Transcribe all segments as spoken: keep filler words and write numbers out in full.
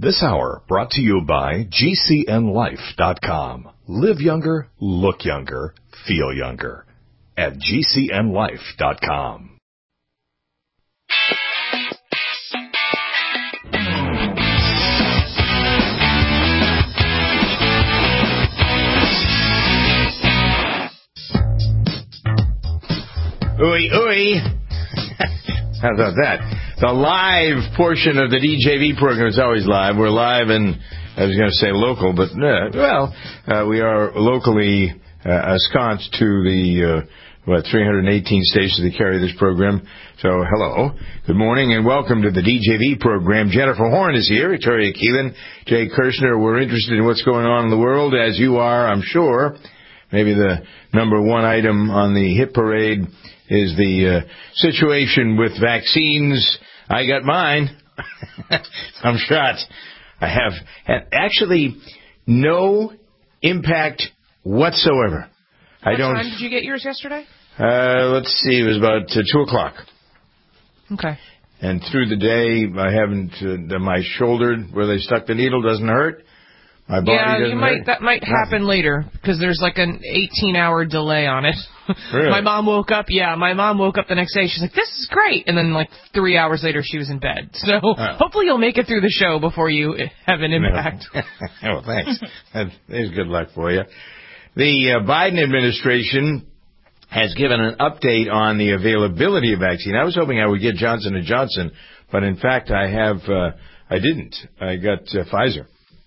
This hour brought to you by G C N life dot com. Live younger, look younger, feel younger at G C N life dot com. Ooey, ooey. How about that? The live portion of the D J V program is always live. We're live and, I was going to say local, but, uh, well, uh, we are locally uh, ensconced to the, uh, what, three hundred eighteen stations that carry this program. So, hello. Good morning and welcome to the D J V program. Jennifer Horn is here, Victoria Keelan, Jay Kirshner. We're interested in what's going on in the world, as you are, I'm sure. Maybe the number one item on the hit parade is the uh, situation with vaccines. I got mine. I'm shot. I have had actually no impact whatsoever. What I don't. time did you get yours yesterday? Uh, let's see. It was about uh, two o'clock. Okay. And through the day, I haven't. Uh, my shoulder where they stuck the needle doesn't hurt. My body yeah, doesn't you might. hurt. That might happen Nothing. later because there's like an eighteen-hour delay on it. Really? My mom woke up. Yeah, my mom woke up the next day. She's like, "This is great," and then like three hours later, she was in bed. So oh. hopefully you'll make it through the show before you have an impact. Oh, thanks. There's good luck for you. The uh, Biden administration has given an update on the availability of vaccine. I was hoping I would get Johnson and Johnson, but in fact, I have. Uh, I didn't. I got uh, Pfizer.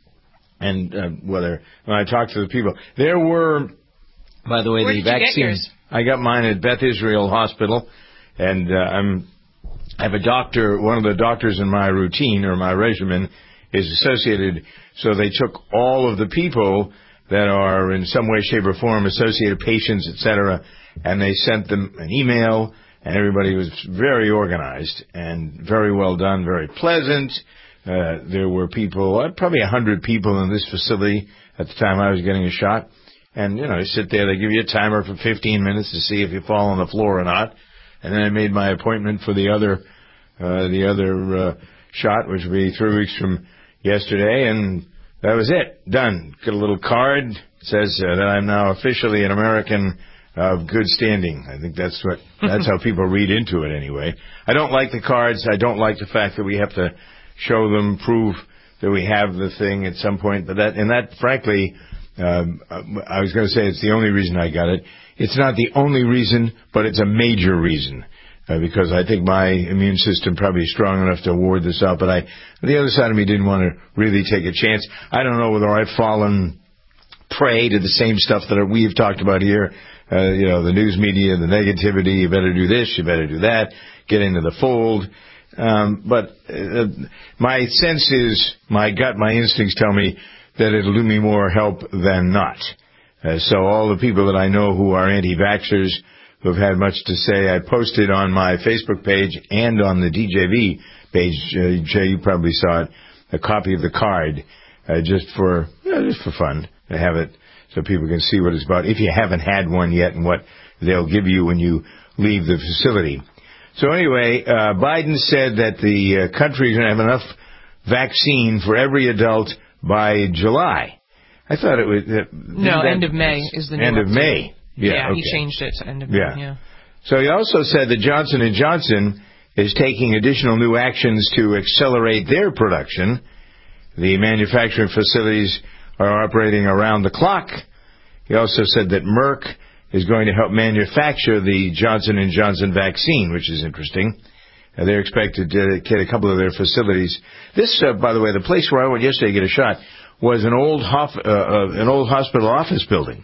And uh, whether when I talked to the people, there were, by the way, Where the did you get vaccines. yours? I got mine at Beth Israel Hospital, and uh, I'm. I have a doctor. One of the doctors in my routine or my regimen is associated. So they took all of the people that are in some way, shape, or form associated patients, et cetera, and they sent them an email. And everybody was very organized and very well done, very pleasant. Uh, there were people, uh, probably a hundred people in this facility at the time I was getting a shot. And, you know, you sit there, they give you a timer for fifteen minutes to see if you fall on the floor or not. And then I made my appointment for the other, uh, the other, uh, shot, which would be three weeks from yesterday. And that was it. Done. Get a little card. It says uh, that I'm now officially an American of good standing. I think that's what, that's how people read into it anyway. I don't like the cards. I don't like the fact that we have to show them, prove that we have the thing at some point. But that, and that, frankly, um, I was going to say it's the only reason I got it. It's not the only reason, but it's a major reason. Uh, because I think my immune system probably is strong enough to ward this out. But I, the other side of me didn't want to really take a chance. I don't know whether I've fallen prey to the same stuff that we've talked about here. Uh, you know, the news media, the negativity, you better do this, you better do that, get into the fold. Um, but uh, my sense is, my gut, my instincts tell me that it'll do me more help than not. Uh, so all the people that I know who are anti-vaxxers, who have had much to say, I posted on my Facebook page and on the D J V page, uh, Jay, you probably saw it, a copy of the card, uh, just for, you know, just for fun, to have it so people can see what it's about, if you haven't had one yet and what they'll give you when you leave the facility. So anyway, uh, Biden said that the uh, country is going to have enough vaccine for every adult by July. I thought it was... Uh, no, end of May is the new End of May. Yeah, yeah okay. He changed it to end of May. Yeah. yeah. So he also said that Johnson and Johnson is taking additional new actions to accelerate their production. The manufacturing facilities are operating around the clock. He also said that Merck is going to help manufacture the Johnson and Johnson vaccine, which is interesting. Uh, they're expected to get a couple of their facilities. This, uh, by the way, the place where I went yesterday to get a shot was an old hof- uh, uh, an old hospital office building,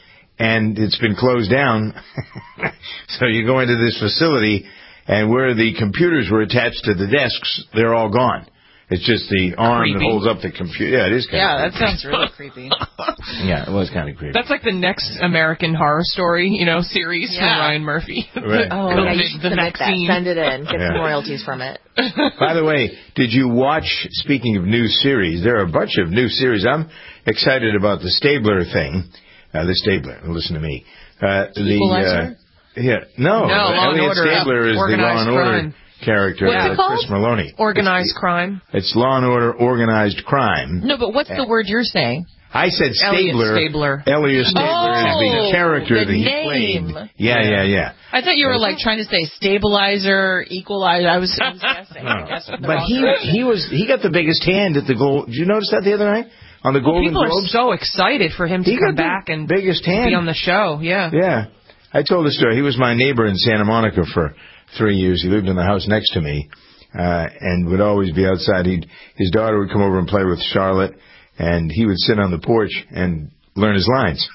and it's been closed down. So you go into this facility, and where the computers were attached to the desks, they're all gone. It's just the arm creepy. that holds up the computer. Yeah, it is kind yeah, of that sounds really creepy. Yeah, it was kind of creepy. That's like the next American Horror Story, you know, series Yeah. from Ryan Murphy. Right. Oh, The- yeah, you the should submit vaccine. that. Send it in. Get Yeah. some royalties from it. By the way, did you watch, speaking of new series, there are a bunch of new series. I'm excited about the Stabler thing. Uh, the Stabler, listen to me. Uh, the, Equalizer? uh, yeah, no, No, Law and Elliot Order. Stabler is the Law Organized and Order. crime. character, What's it uh, called? Chris Maloney. Organized it's, crime. It's Law and Order Organized Crime. No, but what's the word you're saying? I said Stabler. Elliot Stabler. Elliot Stabler Oh, is the character the that he name. played. Yeah, yeah, yeah. I thought you were like trying to say stabilizer, equalizer. I was, I was guessing. No. I guessed the But wrong he direction. he was he got the biggest hand at the goal. Did you notice that the other night on the Golden People Globes? are so excited for him to He come got the back and biggest hand. be on the show. Yeah. Yeah. I told the story. He was my neighbor in Santa Monica for three years. He lived in the house next to me, uh, and would always be outside. He'd, his daughter would come over and play with Charlotte, and he would sit on the porch and learn his lines.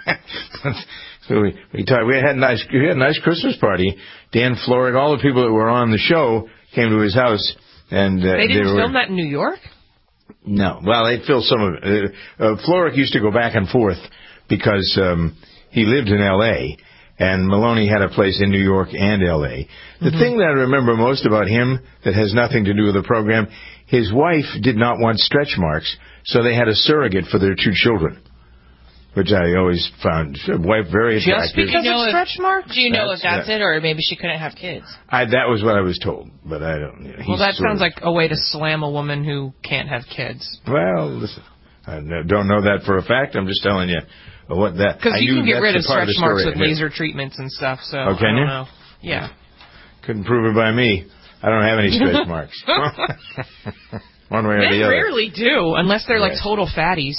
So we, we talked, we had a nice, we had a nice Christmas party. Dan Florek, all the people that were on the show came to his house, and uh, They didn't they were, film that in New York? No. Well, they filmed some of it. Uh, uh, Florek used to go back and forth because um, he lived in L A, and Maloney had a place in New York and L A. The Mm-hmm. thing that I remember most about him that has nothing to do with the program, his wife did not want stretch marks, so they had a surrogate for their two children, which I always found wife very attractive. Just because You know of if- stretch marks? Do you know That's- if that's that- it, or maybe she couldn't have kids? I, that was what I was told, but I don't. You know, Well, he's that sort sounds of- like a way to slam a woman who can't have kids. Well, listen, I n- don't know that for a fact. I'm just telling you what that. Because I you knew can get that's rid the of part stretch the marks story with I knew. laser treatments and stuff. So Oh, can I don't you? know. Yeah. Couldn't prove it by me. I don't have any stretch marks. One way or They the other. rarely do, unless they're like Yes. total fatties.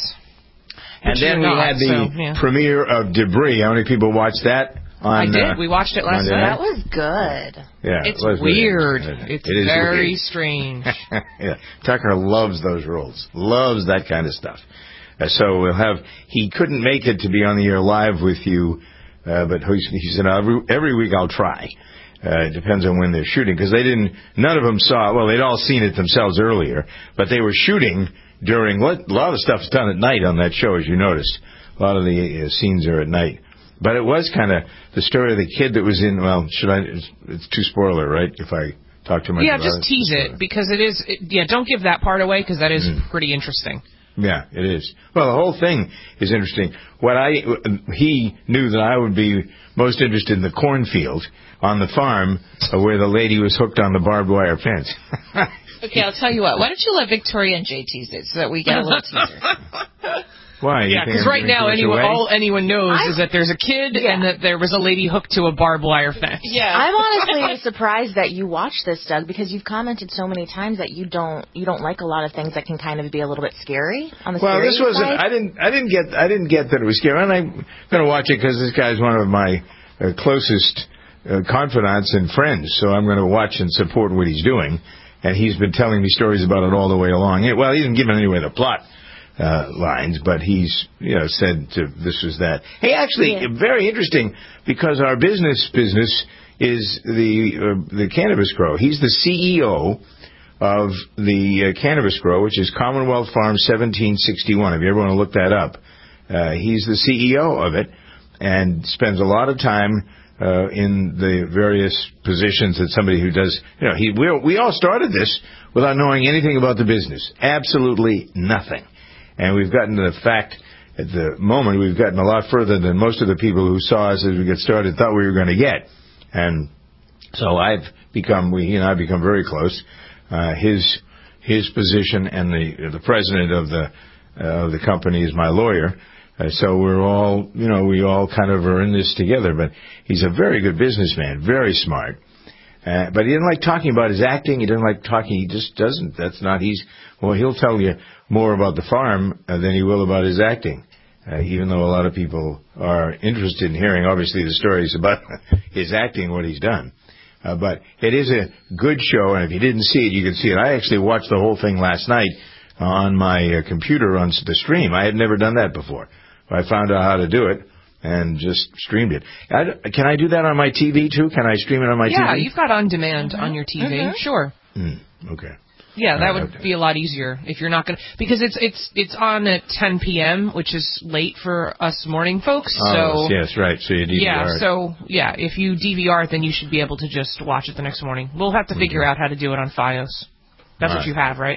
And Which then we you're not, had the so, yeah. premiere of Debris. How many people watched that? On, I did. Uh, We watched it last Monday night. That was good. yeah, It's it was weird. It's It is very weird. strange. Yeah, Tucker loves those roles. Loves that kind of stuff. Uh, so we'll have. He couldn't make it to be on the air live with you, uh, but he, he said every, every week I'll try. Uh, it depends on when they're shooting because they didn't. None of them saw. Well, they'd all seen it themselves earlier, but they were shooting during. What a lot of the stuff's done at night on that show, as you noticed. A lot of the uh, scenes are at night. But it was kind of the story of the kid that was in. Well, should I? It's, it's too spoiler, right? If I talk too much. Yeah, about just it? tease it because it is. It, yeah, don't give that part away because that is Mm. pretty interesting. Yeah, it is. Well, the whole thing is interesting. What I he knew that I would be most interested in the cornfield on the farm uh, where the lady was hooked on the barbed wire fence. Okay, I'll tell you what. Why don't you let Victoria and Jay tease it so that we get a little teaser? Why? You Yeah, think because I'm right giving now too much anyone, away? all anyone knows I- is that there's a kid Yeah. and that there was a lady hooked to a barbed wire fence. Yeah. I'm honestly surprised that you watched this, Doug, because you've commented so many times that you don't you don't like a lot of things that can kind of be a little bit scary on the Well, serious this wasn't. side. I didn't. I didn't get. I didn't get that it was scary. And I'm going to watch it because this guy's one of my uh, closest uh, confidants and friends. So I'm going to watch and support what he's doing. And he's been telling me stories about it all the way along. Yeah, well, he hasn't given away the plot uh, lines, but he's you know said to, this was that. Hey, actually, Yeah. very interesting because our business business is the uh, the cannabis grow. He's the C E O of the uh, cannabis grow, which is Commonwealth Farm seventeen sixty-one. If you ever want to look that up, uh, he's the C E O of it and spends a lot of time uh, in the various positions that somebody who does. You know, he we we all started this without knowing anything about the business, absolutely nothing, and we've gotten to the fact. At the moment, we've gotten a lot further than most of the people who saw us as we get started thought we were going to get, and so I've become we he and I have become very close. Uh, his his position and the the president of the uh, of the company is my lawyer, uh, so we're all you know we all kind of are in this together. But he's a very good businessman, very smart. Uh, but he didn't like talking about his acting. He didn't like talking. He just doesn't. That's not. He's well. He'll tell you more about the farm uh, than he will about his acting. Uh, even though a lot of people are interested in hearing, obviously, the stories about his acting, what he's done. Uh, but it is a good show, and if you didn't see it, you can see it. I actually watched the whole thing last night on my uh, computer on the stream. I had never done that before. I found out how to do it and just streamed it. I, can I do that on my T V, too? Can I stream it on my Yeah, T V? you've got on demand on your T V. Mhm. Sure. Mm, okay. Yeah, that Uh, would okay. be a lot easier if you're not going to, because it's it's it's on at ten p.m., which is late for us morning folks. Oh, So yes, right. So you D V R yeah, it. so yeah, if you D V R it, then you should be able to just watch it the next morning. We'll have to figure out how to do it on FiOS. That's All what right. you have, right?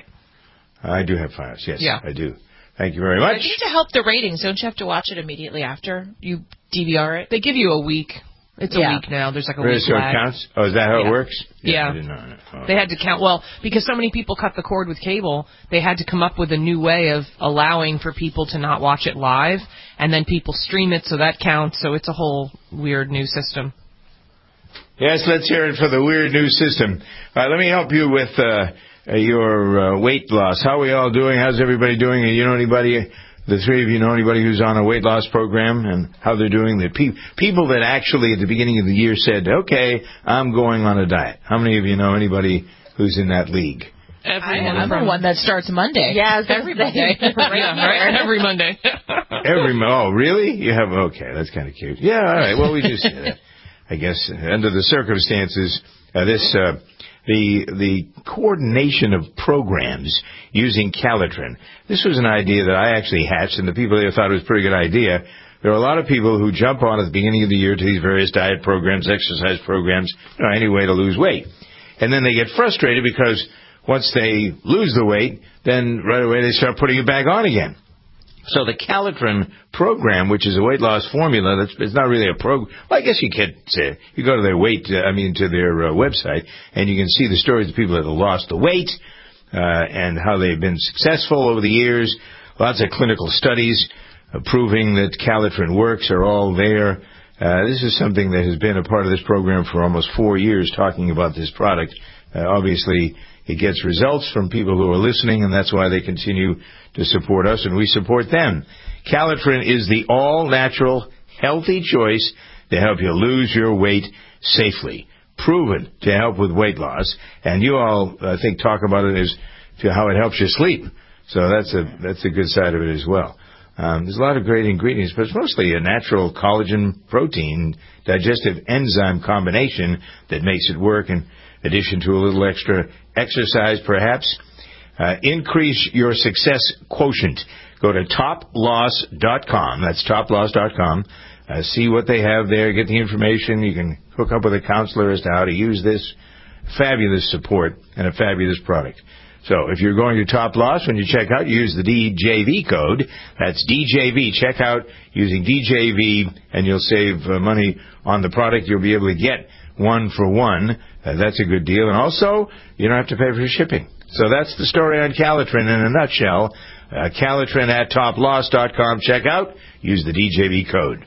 I do have files. Yes, Yeah. I do. Thank you very I much. think to help the ratings, don't you have to watch it immediately after you D V R it? They give you a week. It's a Yeah. week now. There's like a Really? week So it lag. counts? Oh, is that how Yeah. it works? Yeah. I didn't know that. Oh. They had to count, well, because so many people cut the cord with cable, they had to come up with a new way of allowing for people to not watch it live, and then people stream it, so that counts, so it's a whole weird new system. Yes, let's hear it for the weird new system. Uh, let me help you with uh, uh, your uh, weight loss. How are we all doing? How's everybody doing? You know anybody, the three of you know anybody who's on a weight loss program and how they're doing? The pe- people that actually at the beginning of the year said, okay, I'm going on a diet. How many of you know anybody who's in that league? Everyone I'm the from- one that starts Monday. Yeah, I was gonna every say. Monday. yeah, right? Every Monday. Every mo- oh, really? You have okay. That's kind of cute. Yeah, all right. Well, we just say that. I guess under the circumstances, uh, this uh, the the coordination of programs using Calitrin. This was an idea that I actually hatched, and the people there thought it was a pretty good idea. There are a lot of people who jump on at the beginning of the year to these various diet programs, exercise programs, you know, any way to lose weight, and then they get frustrated because once they lose the weight, then right away they start putting it back on again. So the Calitrin program, which is a weight loss formula, that's it's not really a program. Well, I guess you could say you go to their weight, uh, I mean, to their uh, website, and you can see the stories of people that have lost the weight uh, and how they've been successful over the years. Lots of clinical studies uh, proving that Calitrin works are all there. Uh, this is something that has been a part of this program for almost four years, talking about this product. Uh, obviously, it gets results from people who are listening, and that's why they continue to support us, and we support them. Calitrin is the all-natural, healthy choice to help you lose your weight safely. Proven to help with weight loss, and you all, I think, talk about it as to how it helps you sleep. So that's a that's a good side of it as well. Um, there's a lot of great ingredients, but it's mostly a natural collagen protein digestive enzyme combination that makes it work, in addition to a little extra exercise, perhaps. Uh, increase your success quotient. Go to top loss dot com. That's top loss dot com. Uh, see what they have there. Get the information. You can hook up with a counselor as to how to use this fabulous support and a fabulous product. So if you're going to Top Loss, when you check out, you use the D J V code. That's D J V. Check out using D J V, and you'll save uh, money on the product. You'll be able to get one for one. Uh, that's a good deal. And also, you don't have to pay for shipping. So that's the story on Calitrin in a nutshell. Uh, Calitrin at top loss dot com. Check out. Use the D J V code.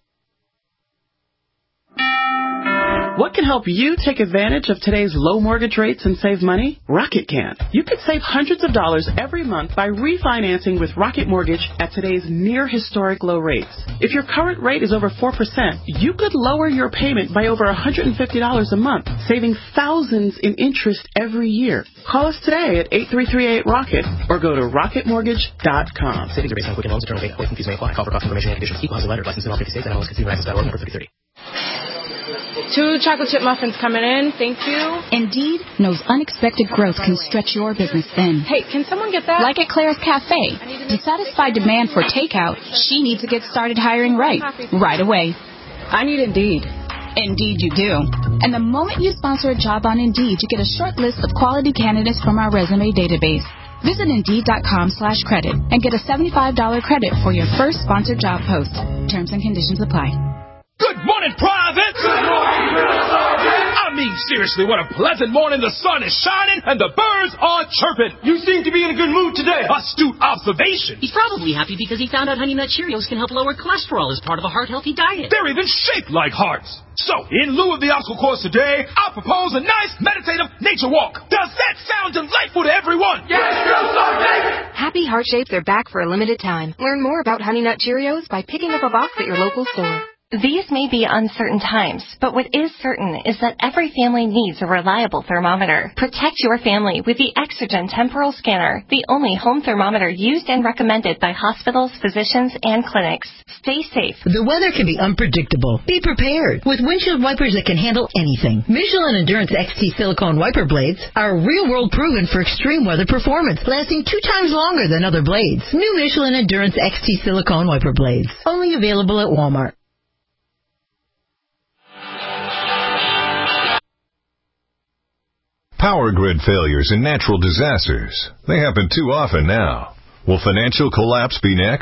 What can help you take advantage of today's low mortgage rates and save money? Rocket can. You could save hundreds of dollars every month by refinancing with Rocket Mortgage at today's near historic low rates. If your current rate is over four percent, you could lower your payment by over one hundred fifty dollars a month, saving thousands in interest every year. Call us today at eight three three eight ROCKET or go to rocket mortgage dot com. Savings are based on Quicken Loans. Internal data points and fees may apply. Call for cost information and conditions. Equal housing lender. License in all fifty states. And L S Consumer Access dot org. Number thirty thirty. Two chocolate chip muffins coming in. Thank you. Indeed knows unexpected growth can stretch your business thin. Hey, can someone get that? Like at Claire's Cafe. To satisfy demand for takeout, she needs to get started hiring right, right away. I need Indeed. Indeed you do. And the moment you sponsor a job on Indeed, you get a short list of quality candidates from our resume database. Visit Indeed.com slash credit and get a seventy-five dollars credit for your first sponsored job post. Terms and conditions apply. Good morning, Private! Good morning, Drill Sergeant! I mean, seriously, what a pleasant morning. The sun is shining and the birds are chirping. You seem to be in a good mood today. Astute observation. He's probably happy because he found out Honey Nut Cheerios can help lower cholesterol as part of a heart-healthy diet. They're even shaped like hearts. So, in lieu of the obstacle course today, I propose a nice, meditative nature walk. Does that sound delightful to everyone? Yes, Drill Sergeant! Happy Heart Shapes are back for a limited time. Learn more about Honey Nut Cheerios by picking up a box at your local store. These may be uncertain times, but what is certain is that every family needs a reliable thermometer. Protect your family with the Exergen Temporal Scanner, the only home thermometer used and recommended by hospitals, physicians, and clinics. Stay safe. The weather can be unpredictable. Be prepared with windshield wipers that can handle anything. Michelin Endurance X T silicone wiper blades are real-world proven for extreme weather performance, lasting two times longer than other blades. New Michelin Endurance X T silicone wiper blades, only available at Walmart. Power grid failures and natural disasters. They happen too often now. Will financial collapse be next?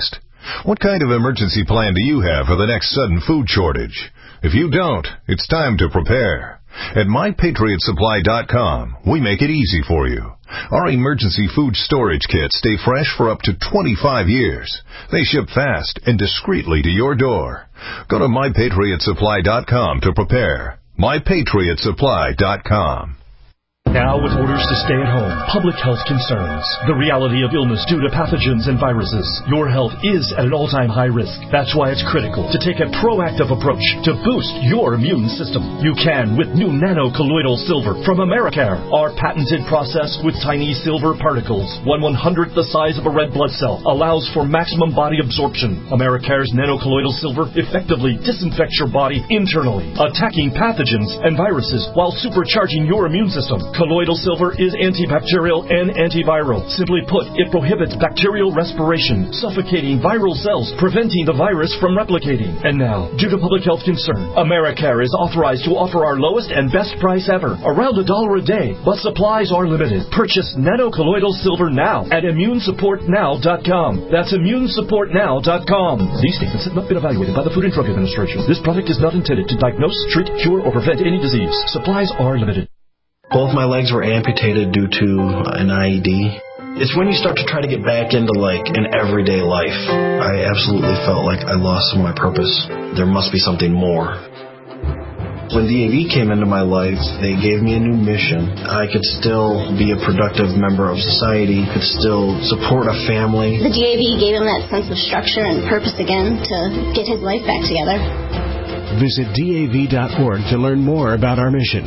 What kind of emergency plan do you have for the next sudden food shortage? If you don't, it's time to prepare. At my patriot supply dot com, we make it easy for you. Our emergency food storage kits stay fresh for up to twenty-five years. They ship fast and discreetly to your door. Go to my patriot supply dot com to prepare. my patriot supply dot com. Now with orders to stay at home, public health concerns, the reality of illness due to pathogens and viruses, your health is at an all-time high risk. That's why it's critical to take a proactive approach to boost your immune system. You can with new nano-colloidal silver from Americare. Our patented process with tiny silver particles, one one-hundredth the size of a red blood cell, allows for maximum body absorption. Americare's nano-colloidal silver effectively disinfects your body internally, attacking pathogens and viruses while supercharging your immune system. Colloidal silver is antibacterial and antiviral. Simply put, it prohibits bacterial respiration, suffocating viral cells, preventing the virus from replicating. And now, due to public health concern, Americare is authorized to offer our lowest and best price ever, around a dollar a day, but supplies are limited. Purchase nano-colloidal silver now at immune support now dot com. That's immune support now dot com. These statements have not been evaluated by the Food and Drug Administration. This product is not intended to diagnose, treat, cure, or prevent any disease. Supplies are limited. Both my legs were amputated due to an I E D. It's when you start to try to get back into, like, an everyday life. I absolutely felt like I lost some of my purpose. There must be something more. When D A V came into my life, they gave me a new mission. I could still be a productive member of society, could still support a family. The D A V gave him that sense of structure and purpose again to get his life back together. Visit D A V dot org to learn more about our mission.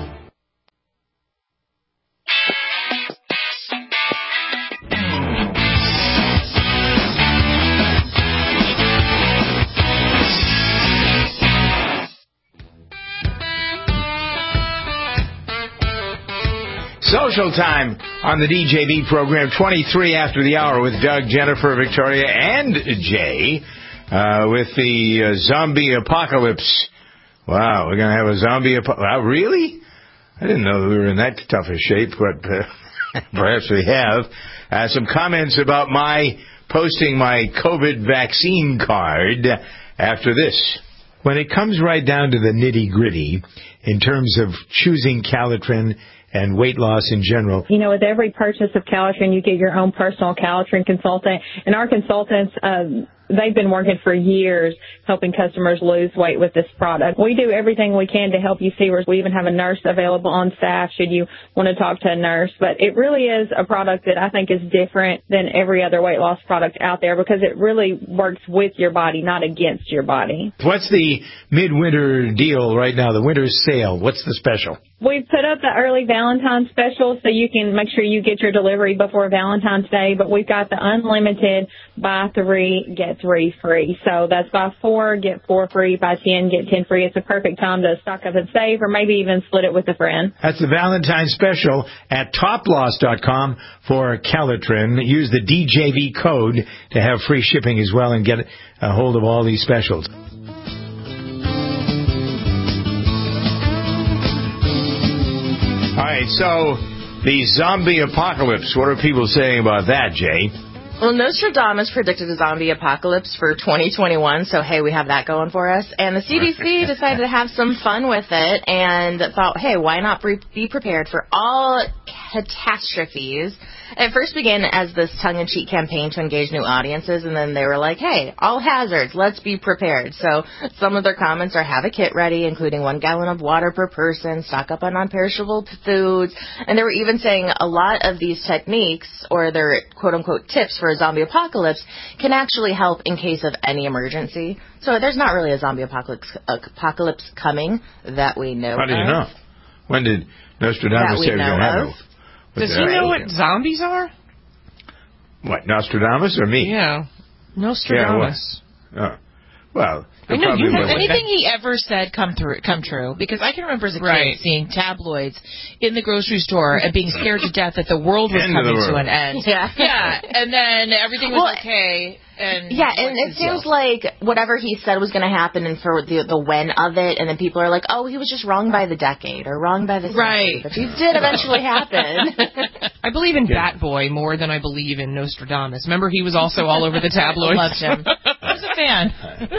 Social time on the D J V program, twenty-three after the hour with Doug, Jennifer, Victoria, and Jay uh, with the uh, zombie apocalypse. Wow, we're going to have a zombie apocalypse. Wow, really? I didn't know that we were in that tough a shape, but uh, perhaps we have. Uh, some comments about my posting my COVID vaccine card after this. When it comes right down to the nitty-gritty in terms of choosing Calitrin and weight loss in general. You know, with every purchase of Calitrin, you get your own personal Calitrin consultant. And our consultants, um, they've been working for years helping customers lose weight with this product. We do everything we can to help you see where we even have a nurse available on staff should you want to talk to a nurse. But it really is a product that I think is different than every other weight loss product out there because it really works with your body, not against your body. What's the midwinter deal right now, the winter sale? What's the special? We've put up the early Valentine's special so you can make sure you get your delivery before Valentine's Day, but we've got the unlimited buy three, get three free. So that's buy four, get four free, buy ten, get ten free. It's a perfect time to stock up and save or maybe even split it with a friend. That's the Valentine's special at top loss dot com for Calitrin. Use the D J V code to have free shipping as well and get a hold of all these specials. All right, so the zombie apocalypse, what are people saying about that, Jay? Well, Nostradamus predicted a zombie apocalypse for twenty twenty-one, so hey, we have that going for us. And the C D C decided to have some fun with it and thought, hey, why not be prepared for all catastrophes? It first began as this tongue-in-cheek campaign to engage new audiences, and then they were like, hey, all hazards, let's be prepared. So some of their comments are have a kit ready, including one gallon of water per person, stock up on non-perishable foods, and they were even saying a lot of these techniques, or their quote-unquote tips for a zombie apocalypse, can actually help in case of any emergency. So there's not really a zombie apocalypse, apocalypse coming that we know of. How do you know? When did Nostradamus say we're going to have it? Does he know what zombies are? What, Nostradamus or me? Yeah, Nostradamus. Yeah, Well, I know probably you have wasn't. anything he ever said come through, come true. Because I can remember as a kid Right. seeing tabloids in the grocery store and being scared to death that the world was End of the coming to world. an end. Yeah. Yeah, and then everything was Well, okay. And Yeah, and what's it his seems deal? like whatever he said was going to happen, and for the the when of it, and then people are like, "Oh, he was just wrong by the decade or wrong by the century," Right. but it did eventually happen. I believe in Bat Boy more than I believe in Nostradamus. Remember, he was also all over the tabloids. Loved him. I was a fan.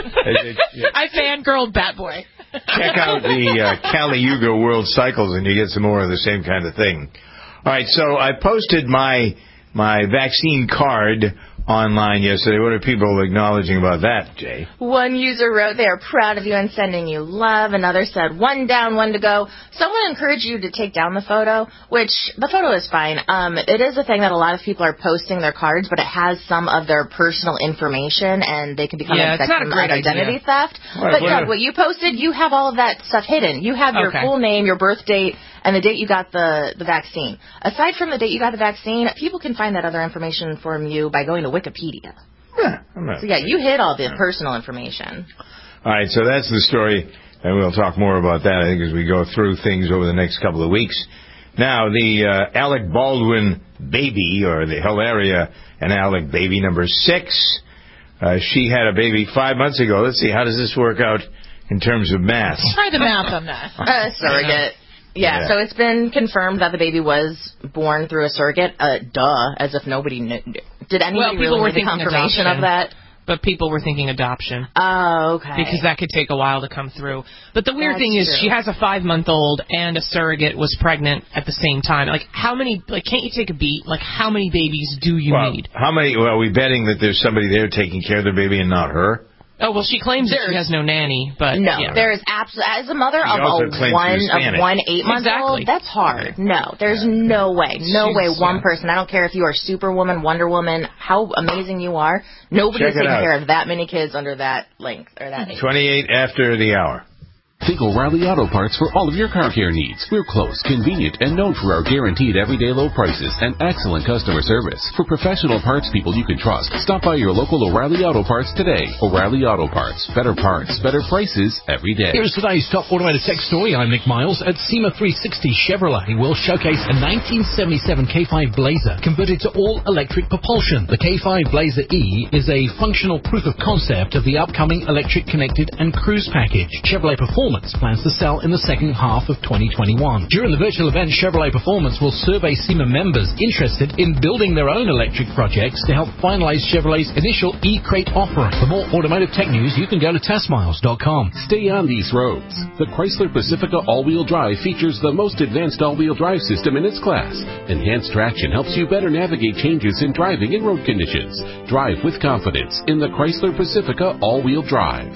I fangirled Bat Boy. Check out the uh, Kali Yuga World Cycles, and you get some more of the same kind of thing. All right, so I posted my my vaccine card online yesterday. What are people acknowledging about that, Jay? One user wrote they are proud of you and sending you love. Another said one down, one to go. Someone encouraged you to take down the photo, which the photo is fine. Um, it is a thing that a lot of people are posting their cards, but it has some of their personal information, and they can become Yeah, a it's not a victim great of identity idea. theft. Right, but what Doug, if- what you posted, you have all of that stuff hidden. You have your Okay. full name, your birth date, and the date you got the, the vaccine. Aside from the date you got the vaccine, people can find that other information from you by going to Wikipedia. Yeah, I'm not So yeah, you hid all the personal information. All right, so that's the story, and we'll talk more about that, I think, as we go through things over the next couple of weeks. Now, the uh, Alec Baldwin baby, or the Hilaria and Alec baby number six, uh, she had a baby five months ago. Let's see, how does this work out in terms of math? Try the math on that. A surrogate. Yeah, Yeah. so it's been confirmed that the baby was born through a surrogate. Uh, duh, as if nobody knew. Did anybody Well, people really were need the thinking confirmation adoption. of that? But people were thinking adoption. Oh, okay. Because that could take a while to come through. But the weird That's thing is true. she has a five-month-old and a surrogate was pregnant at the same time. Like, how many, like, can't you take a beat? Like, how many babies do you Well, need? how many, well, are we betting that there's somebody there taking care of the baby and not her? Oh, well, she claims that she There's- has no nanny, but No, yeah. there is absolutely, as a mother She of also a claims one she's of Spanish. one eight month Exactly. old, that's hard. No, there's no way, no She's- way. One yeah. person. I don't care if you are Superwoman, Wonder Woman, how amazing you are. Nobody's Check it taking out. care of that many kids under that length or that age. twenty-eight after the hour. Think O'Reilly Auto Parts for all of your car care needs. We're close, convenient, and known for our guaranteed everyday low prices and excellent customer service. For professional parts people you can trust, stop by your local O'Reilly Auto Parts today. O'Reilly Auto Parts. Better parts, better prices every day. Here's today's top automotive tech story. I'm Nick Miles. At SEMA three sixty, Chevrolet will showcase a nineteen seventy-seven K five Blazer converted to all-electric propulsion. The K five Blazer E is a functional proof of concept of the upcoming electric connected and cruise package. Chevrolet Performance plans to sell in the second half of twenty twenty-one. During the virtual event, Chevrolet Performance will survey SEMA members interested in building their own electric projects to help finalize Chevrolet's initial E-Crate offering. For more automotive tech news, you can go to test miles dot com. Stay on these roads. The Chrysler Pacifica all-wheel drive features the most advanced all-wheel drive system in its class. Enhanced traction helps you better navigate changes in driving and road conditions. Drive with confidence in the Chrysler Pacifica all-wheel drive.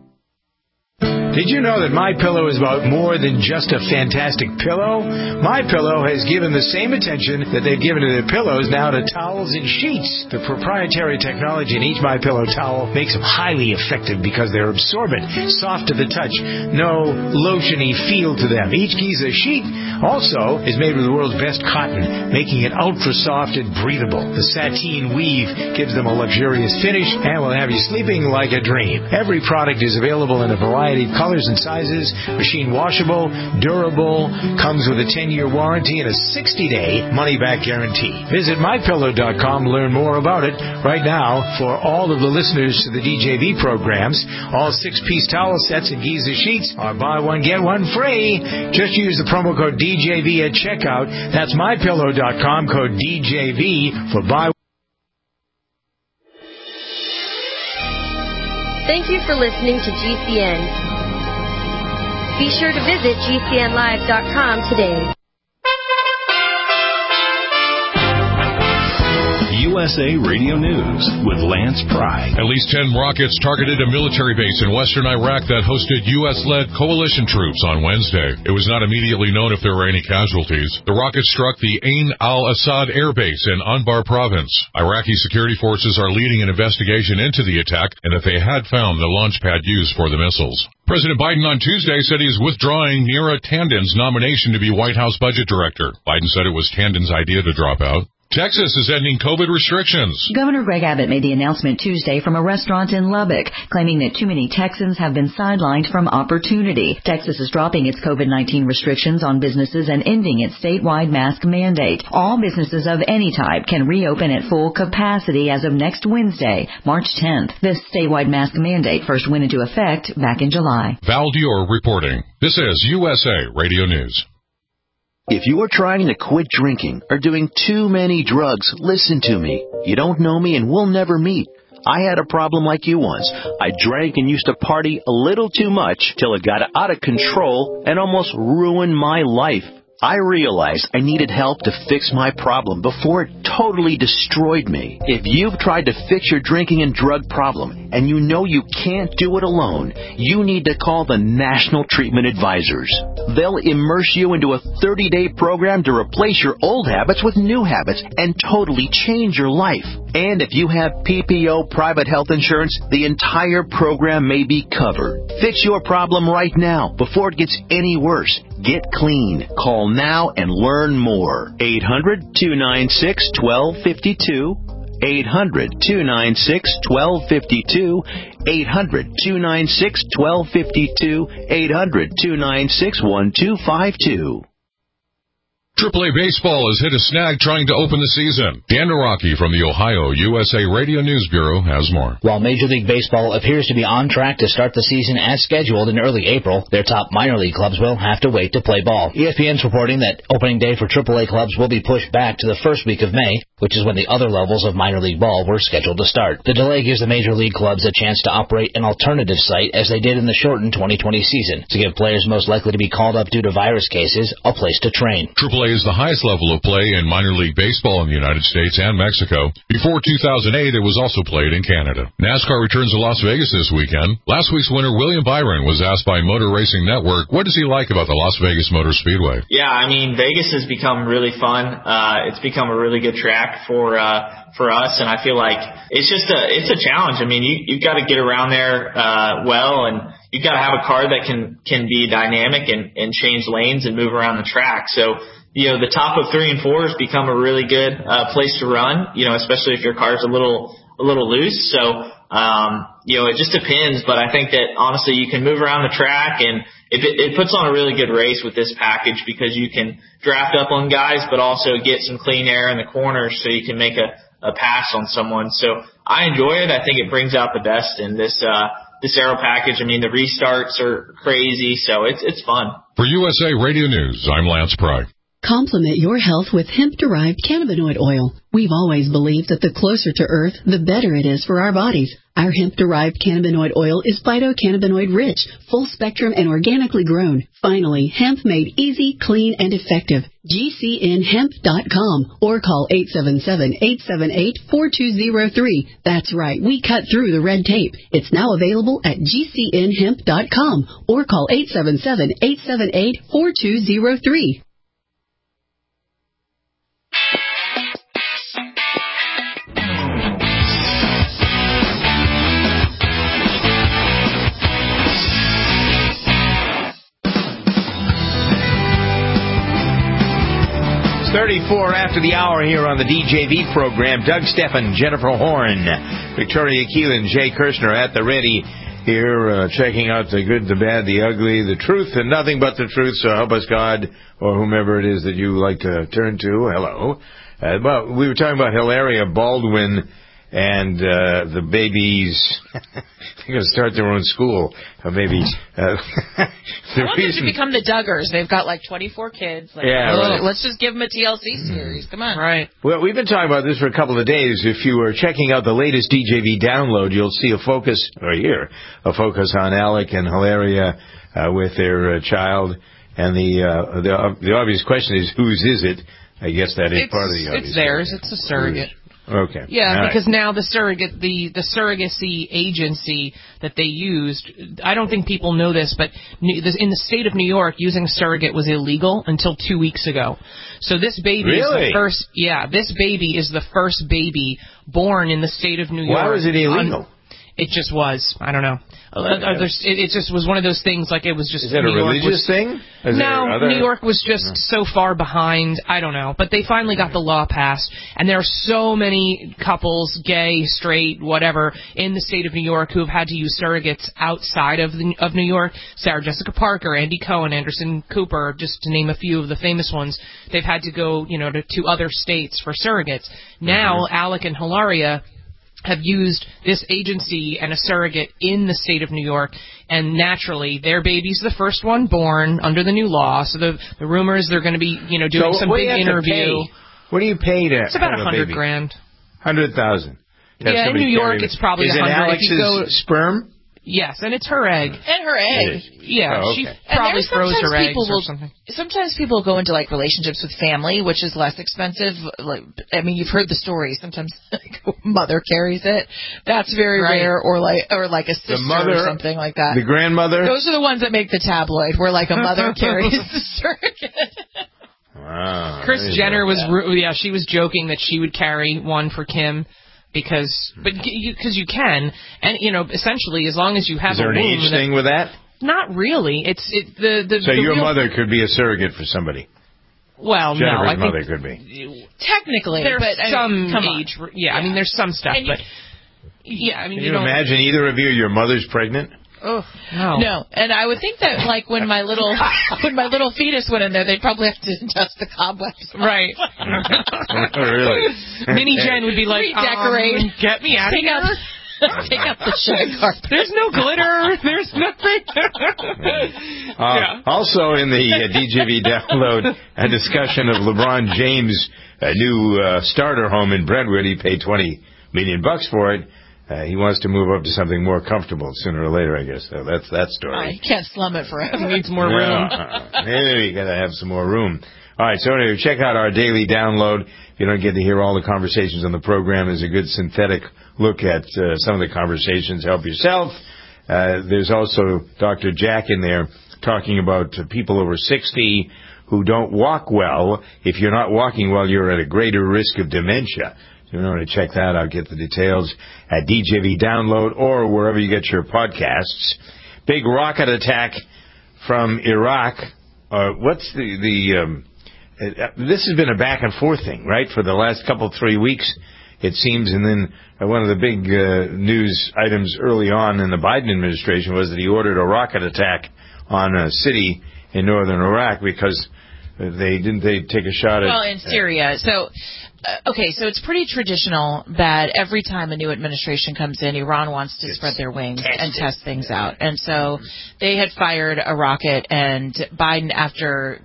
Did you know that MyPillow is about more than just a fantastic pillow? MyPillow has given the same attention that they've given to their pillows now to towels and sheets. The proprietary technology in each MyPillow towel makes them highly effective because they're absorbent, soft to the touch, no lotiony feel to them. Each Giza sheet also is made with the world's best cotton, making it ultra soft and breathable. The sateen weave gives them a luxurious finish and will have you sleeping like a dream. Every product is available in a variety of colors and sizes, machine washable, durable, comes with a ten-year warranty and a sixty-day money-back guarantee. Visit my pillow dot com to learn more about it. Right now, for all of the listeners to the D J V programs, all six-piece towel sets and Giza sheets are buy one, get one free. Just use the promo code D J V at checkout. That's my pillow dot com, code D J V for buy one. Thank you for listening to G C N. Be sure to visit G C N live dot com today. U S A Radio News with Lance Pry. At least ten rockets targeted a military base in western Iraq that hosted U S-led coalition troops on Wednesday. It was not immediately known if there were any casualties. The rockets struck the Ain al-Assad air base in Anbar province. Iraqi security forces are leading an investigation into the attack and that they had found the launch pad used for the missiles. President Biden on Tuesday said he is withdrawing Neera Tandon's nomination to be White House budget director. Biden said it was Tandon's idea to drop out. Texas is ending COVID restrictions. Governor Greg Abbott made the announcement Tuesday from a restaurant in Lubbock, claiming that too many Texans have been sidelined from opportunity. Texas is dropping its COVID nineteen restrictions on businesses and ending its statewide mask mandate. All businesses of any type can reopen at full capacity as of next Wednesday, March tenth. This statewide mask mandate first went into effect back in July. Val Dior reporting. This is U S A Radio News. If you are trying to quit drinking or doing too many drugs, listen to me. You don't know me and we'll never meet. I had a problem like you once. I drank and used to party a little too much till it got out of control and almost ruined my life. I realized I needed help to fix my problem before it totally destroyed me. If you've tried to fix your drinking and drug problem and you know you can't do it alone, you need to call the National Treatment Advisors. They'll immerse you into a thirty-day program to replace your old habits with new habits and totally change your life. And if you have P P O private health insurance, the entire program may be covered. Fix your problem right now before it gets any worse. Get clean. Call now and learn more. eight hundred, two nine six, one two five two. eight hundred, two nine six, one two five two. eight hundred, two nine six, one two five two. eight hundred, two nine six, one two five two. Triple A Baseball has hit a snag trying to open the season. Dan Naraki from the Ohio U S A Radio News Bureau has more. While Major League Baseball appears to be on track to start the season as scheduled in early April, their top minor league clubs will have to wait to play ball. E S P N's reporting that opening day for Triple A clubs will be pushed back to the first week of May, which is when the other levels of minor league ball were scheduled to start. The delay gives the major league clubs a chance to operate an alternative site as they did in the shortened twenty twenty season, to give players most likely to be called up due to virus cases a place to train. Triple A is the highest level of play in minor league baseball in the United States and Mexico. Before two thousand eight, it was also played in Canada. NASCAR returns to Las Vegas this weekend. Last week's winner, William Byron, was asked by Motor Racing Network, what does he like about the Las Vegas Motor Speedway? Yeah, I mean, Vegas has become really fun. Uh, it's become a really good track for, uh, for us, and I feel like it's just a, it's a challenge. I mean, you, you've got to get around there, uh, well, and you've got to have a car that can, can be dynamic and, and change lanes and move around the track. So, you know, the top of three and fours become a really good uh, place to run, you know, especially if your car's a little a little loose. So, um, you know, it just depends. But I think that, honestly, you can move around the track, and it, it puts on a really good race with this package because you can draft up on guys but also get some clean air in the corners so you can make a, a pass on someone. So I enjoy it. I think it brings out the best in this uh, this aero package. I mean, the restarts are crazy, so it's it's fun. For U S A Radio News, I'm Lance Pry. Complement your health with hemp-derived cannabinoid oil. We've always believed that the closer to Earth, the better it is for our bodies. Our hemp-derived cannabinoid oil is phytocannabinoid-rich, full-spectrum, and organically grown. Finally, hemp made easy, clean, and effective. G C N hemp dot com or call eight seven seven, eight seven eight, four two zero three. That's right, we cut through the red tape. It's now available at G C N hemp dot com or call eight seven seven, eight seven eight, four two zero three. thirty-four after the hour here on the D J V program. Doug Steffen, Jennifer Horn, Victoria Keelan, Jay Kirshner at the ready here, uh, checking out the good, the bad, the ugly, the truth, and nothing but the truth. So help us God, or whomever it is that you like to turn to. Hello. Uh, well, we were talking about Hilaria Baldwin and uh, the babies. They're going to start their own school. Or maybe. Uh, the I want reason... them to become the Duggars. They've got like twenty-four kids. Like, yeah, oh, right. Let's just give them a T L C series. Come on. Right. Well, we've been talking about this for a couple of days. If you are checking out the latest D J V download, you'll see a focus, or hear a focus on Alec and Hilaria uh, with their uh, child. And the, uh, the uh, the obvious question is, whose is it? I guess that is it's, part of the obvious It's theirs. question. It's a surrogate. Okay. Yeah, All because right. now the surrogate, the, the surrogacy agency that they used, I don't think people know this, but in the state of New York, using a surrogate was illegal until two weeks ago. So this baby really? is the first, yeah, this baby is the first baby born in the state of New York. Why was it illegal? On, it just was. I don't know. Uh, uh, there's- it, it just was one of those things. Like it was just. Is that New a York religious was, thing? Is no, there other- New York was just so far behind. I don't know, but they finally got the law passed, and there are so many couples, gay, straight, whatever, in the state of New York who have had to use surrogates outside of the, of New York. Sarah Jessica Parker, Andy Cohen, Anderson Cooper, just to name a few of the famous ones. They've had to go, you know, to, to other states for surrogates. Now, mm-hmm. Alec and Hilaria have used this agency and a surrogate in the state of New York, and naturally, their baby's the first one born under the new law. So the the rumor is they're going to be, you know, doing so some what big do you have interview. To pay? What do you pay to? It's about a have hundred baby? grand. Hundred thousand. Yeah, in New York, it's probably is a hundred. Is it Alex's if you go, sperm? Yes, and it's her egg. And her egg. Yeah, oh, okay. she And probably there's throws her sometimes eggs people or will- something. Sometimes people go into like relationships with family, which is less expensive. Like, I mean, you've heard the story. Sometimes like, mother carries it. That's very Right. rare, or like, or like a sister The mother, or something like that. The grandmother. Those are the ones that make the tabloid, where like a mother carries the surrogate. Wow, Chris there you Jenner go. was, ru- yeah, she was joking that she would carry one for Kim because, but because you, 'cause you can, and you know, essentially, as long as you have Is there a an womb, age that- thing with that? Not really. It's it, the the. So the your real, mother could be a surrogate for somebody. Well, no, Jennifer's I think mother could be. Technically, there's but I some mean, come on. age. Yeah, I mean, there's some stuff, And you- but yeah, I mean, Can you you don't. imagine either of you? Your mother's pregnant. Oh no. No, and I would think that like when my little when my little fetus went in there, they'd probably have to dust the cobwebs. Right. Really? Mini Jen would be like, Redecorate. um, get me out of Take here. out, take out the shag carpet. There's no glitter. There's nothing. Uh, Yeah. Also in the uh, D J V download, a discussion of LeBron James' uh, new uh, starter home in Brentwood. He paid twenty million bucks for it. Uh, he wants to move up to something more comfortable sooner or later, I guess. So that's that Oh, story. you can't slum it forever. He needs more No, room. uh-uh. Maybe you got to have some more room. All right, so anyway, check out our daily download. If you don't get to hear all the conversations on the program, there's a good synthetic look at uh, some of the conversations. Help yourself. Uh, there's also Doctor Jack in there talking about uh, people over sixty who don't walk well. If you're not walking well, you're at a greater risk of dementia. So you want to check that out, get the details at D J V Download or wherever you get your podcasts. Big rocket attack from Iraq. Uh, what's the... the um, uh, this has been a back and forth thing, right, for the last couple, three weeks, it seems. And then uh, one of the big uh, news items early on in the Biden administration was that he ordered a rocket attack on a city in northern Iraq because they didn't they take a shot at... Well, in Syria. So, uh, okay, so it's pretty traditional that every time a new administration comes in, Iran wants to It's spread their wings tested. and test things out. And so they had fired a rocket, and Biden, after...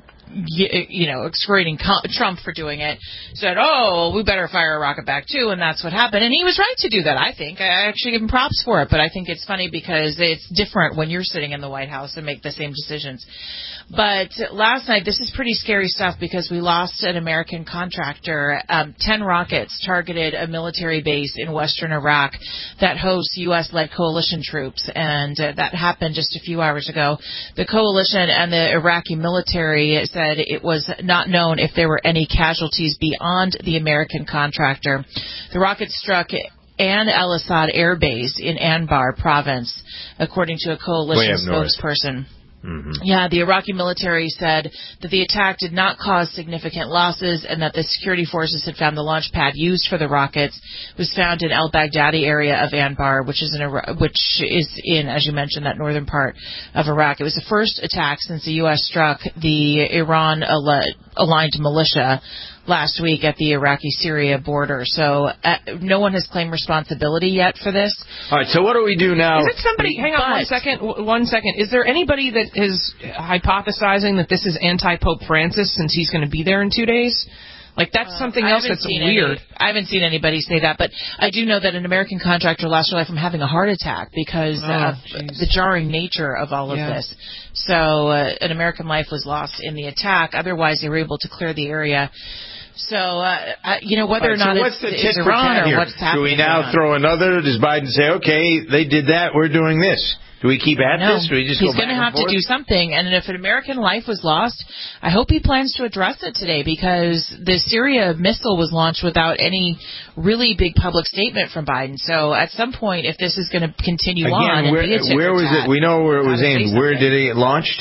you know, excoriating Trump for doing it, said, oh, we better fire a rocket back, too, and that's what happened. And he was right to do that, I think. I actually give him props for it, but I think it's funny because it's different when you're sitting in the White House and make the same decisions. But last night, this is pretty scary stuff because we lost an American contractor. Um, ten rockets targeted a military base in western Iraq that hosts U S-led coalition troops, and uh, that happened just a few hours ago. The coalition and the Iraqi military said it was not known if there were any casualties beyond the American contractor. The rocket struck An al-Assad Air Base in Anbar province, according to a coalition spokesperson. Mm-hmm. Yeah, the Iraqi military said that the attack did not cause significant losses and that the security forces had found the launch pad used for the rockets was found in al-Baghdadi area of Anbar, which is in Iraq, which is in, as you mentioned, that northern part of Iraq. It was the first attack since the U S struck the Iran-aligned militia last week at the Iraqi-Syria border. So uh, no one has claimed responsibility yet for this. All right, so what do we do now? Is it somebody, hang on one second, w- one second. Is there anybody that is hypothesizing that this is anti-Pope Francis since he's going to be there in two days? Like, that's something I else haven't that's seen weird. Any, I haven't seen anybody say that, but I do know that an American contractor lost her life from having a heart attack because Oh, of geez. the jarring nature of all of Yeah. this. So uh, an American life was lost in the attack. Otherwise, they were able to clear the area. So, uh, I, you know, whether All right, or not so what's it's, the it's tit for Iran tat or here? what's happening. Do we now around. throw another? Does Biden say, okay, they did that, we're doing this? Do we keep at No, this, or we just he's go back going to and have forth? to do something. And if an American life was lost, I hope he plans to address it today, because the Syria missile was launched without any really big public statement from Biden. So at some point, if this is going to continue Again, on and where, be a tit where for was tat, it? We know where it was gotta say aimed. Where something. did it get launched?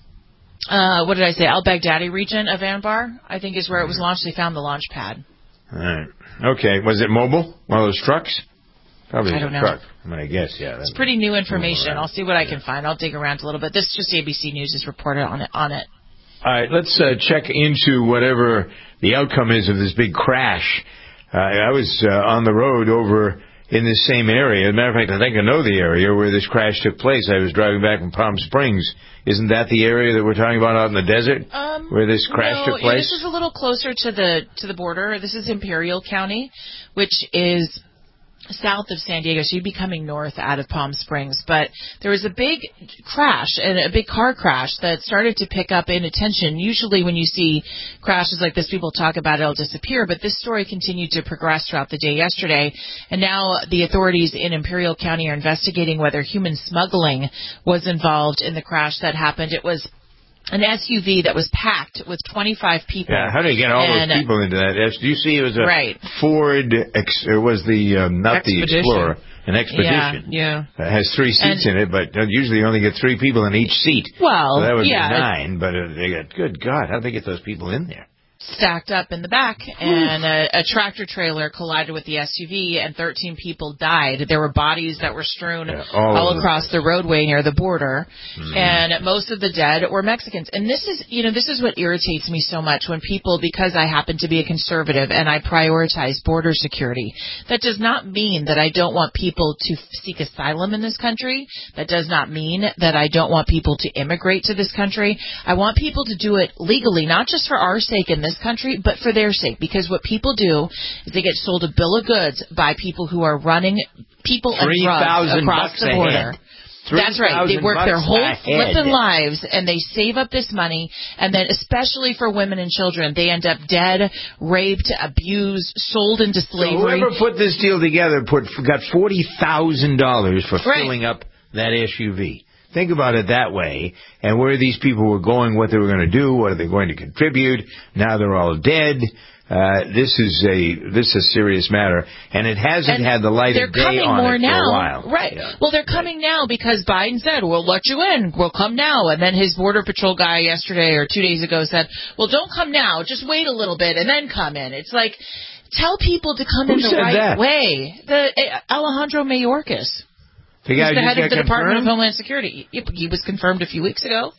Uh, what did I say? Al-Baghdadi region of Anbar, I think, is where it was launched. They found the launch pad. All right. Okay. Was it mobile? One of those trucks? Probably I don't a know. truck. I mean, I guess, yeah. It's pretty new information. I'll see what I can find. I'll dig around a little bit. This is just A B C News has reported on it. On it. All right, let's uh, check into whatever the outcome is of this big crash. Uh, I was uh, on the road over in this same area. As a matter of fact, I think I know the area where this crash took place. I was driving back from Palm Springs. Isn't that the area that we're talking about out in the desert, um, where this crash no, took place? This is a little closer to the to the border. This is Imperial County, which is south of San Diego, so you'd be coming north out of Palm Springs. But there was a big crash, and a big car crash that started to pick up in attention. Usually when you see crashes like this, people talk about it, it'll disappear. But this story continued to progress throughout the day yesterday. And now the authorities in Imperial County are investigating whether human smuggling was involved in the crash that happened. It was an S U V that was packed with twenty-five people. Yeah, how do you get all and, those people into that? Do you see it was a right. Ford, ex, it was the, um, not Expedition. the Explorer, an Expedition. Yeah, yeah. It has three seats and, in it, but usually you only get three people in each seat. Well, so that would yeah, be nine, but uh, they got, good God, how did they get those people in there? Stacked up in the back, and a, a tractor trailer collided with the S U V, and thirteen people died. There were bodies that were strewn yeah, all, all across the roadway near the border, mm-hmm. and most of the dead were Mexicans. And this is, you know, this is what irritates me so much when people, because I happen to be a conservative and I prioritize border security, that does not mean that I don't want people to seek asylum in this country. That does not mean that I don't want people to immigrate to this country. I want people to do it legally, not just for our sake in this country, but for their sake, because what people do is they get sold a bill of goods by people who are running people and drugs across the border. That's right. They work their whole flippin' lives, and they save up this money, and then especially for women and children, they end up dead, raped, abused, sold into slavery. So whoever put this deal together put got forty thousand dollars for right. filling up that S U V. Think about it that way, and where these people were going, what they were going to do, what are they going to contribute. Now they're all dead. Uh, this is a this is a serious matter, and it hasn't and had the light of day on more it now. for a while. Right. Yeah. Well, they're coming now because Biden said, we'll let you in. We'll come now. And then his Border Patrol guy yesterday or two days ago said, well, don't come now. Just wait a little bit and then come in. It's like, tell people to come Who in the said right that? way. The uh, Alejandro Mayorkas. The guy He's the head of the confirmed? Department of Homeland Security. He was confirmed a few weeks ago.